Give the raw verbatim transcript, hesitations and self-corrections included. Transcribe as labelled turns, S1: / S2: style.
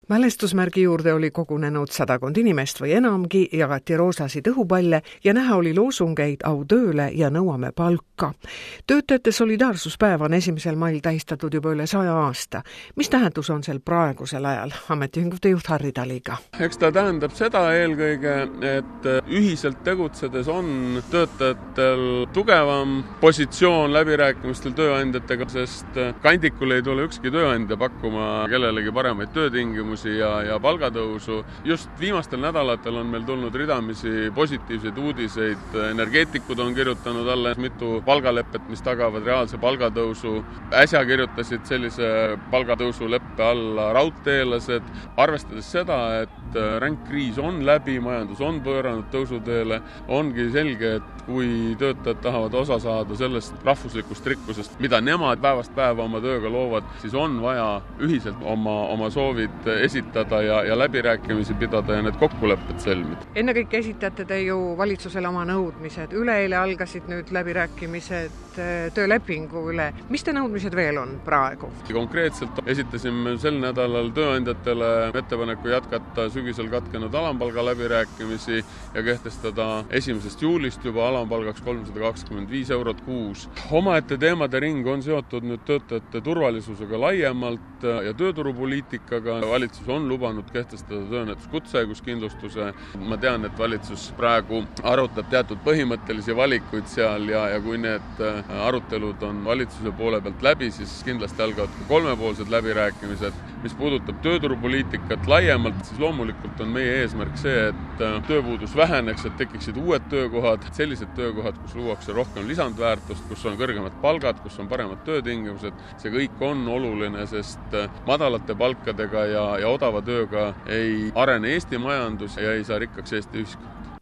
S1: Mälestusmärgi juurde oli kogunenud sadakond inimest või enamgi, jagati roosasid õhupalle ja näha oli loosungeid au tööle ja nõuame palka. Töötajate solidaarsuspäev on esimesel mail tähistatud juba üle saja aasta. Mis tähendus on sel praegusel ajal? Ametiühingute juht Harri Taliga.
S2: Eks ta tähendab seda eelkõige, et ühiselt tegutsedes on töötajatel tugevam positsioon läbirääkimistel tööandjatega, sest kandikul ei tule ükski tööandja pakkuma kellelegi paremaid töötingimusi ja, ja palgatõusu. Just viimastel nädalatel on meil tulnud ridamisi positiivseid uudiseid. Energeetikud on kirjutanud alla mitu palgalepet, mis tagavad reaalse palgatõusu. Äsja kirjutasid sellise palgatõusu leppe alla raudteelased. Arvestades seda, et ränk kriis on läbi, majandus on pööranud tõusuteele, ongi selge, et kui töötajad tahavad osa saada sellest rahvuslikust rikkusest, mida nemad päevast päeva oma tööga loovad, siis on vaja ühiselt oma, oma soovid esitada ja, ja läbirääkimisi pidada ja need kokkulepped sõlmida.
S1: Ennekõike esitate te ju valitsusele oma nõudmised. Üleeile algasid nüüd läbirääkimised töölepingu üle. Mis te nõudmised veel on praegu?
S2: Konkreetselt esitasime sel nädalal tööandjatele ettepaneku jätkata sügisel katkenud alampalga läbirääkimisi ja kehtestada esimesest juulist juba alampalgaks kolmsada kakskümmend viis eurot kuus. Omaette teemade ring on seotud nüüd töötajate turvalisusega laiemalt ja tööturupoliitikaga. Valitsus on lubanud kehtestada töönetus kutsehaiguskindlustuse. Ma tean, et valitsus praegu arutab teatud põhimõttelisi valikuid seal ja, ja kui need arutelud on valitsuse poole pealt läbi, siis kindlasti algavad ka kolmepoolsed läbirääkimised. Mis puudutab tööturupoliitikat laiemalt, siis loomulikult on meie eesmärk see, et tööpuudus väheneks, et tekiksid uued töökohad, sellised töökohad, kus luuakse rohkem lisandväärtust, kus on kõrgemad palgad, kus on paremad töötingimused. See kõik on oluline, sest madalate palkadega ja, ja odava tööga ei arene Eesti majandus ja ei saa rikkaks Eesti ühiskond.